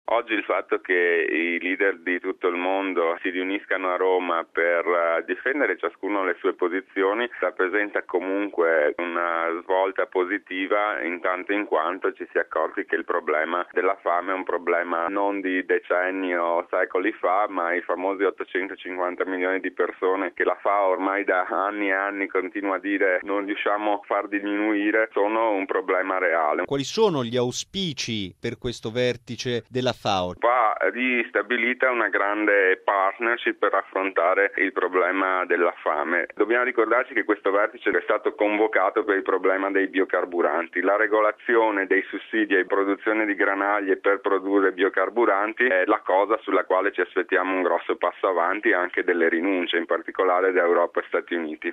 Oggi il fatto che i leader di tutto il mondo si riuniscano a Roma per difendere ciascuno le sue posizioni rappresenta comunque una svolta positiva in tanto in quanto ci si è accorti che il problema della fame è un problema non di decenni o secoli fa, ma i famosi 850 milioni di persone che la FAO ormai da anni e anni continua a dire non riusciamo a far diminuire, sono un problema reale. Quali sono gli auspici per questo vertice della FAO? Va ristabilita una grande partnership per affrontare il problema della fame. Dobbiamo ricordarci che questo vertice è stato convocato per il problema dei biocarburanti. La regolazione dei sussidi e produzione di granaglie per produrre biocarburanti è la cosa sulla quale ci aspettiamo un grosso passo avanti e anche delle rinunce, in particolare da Europa e Stati Uniti.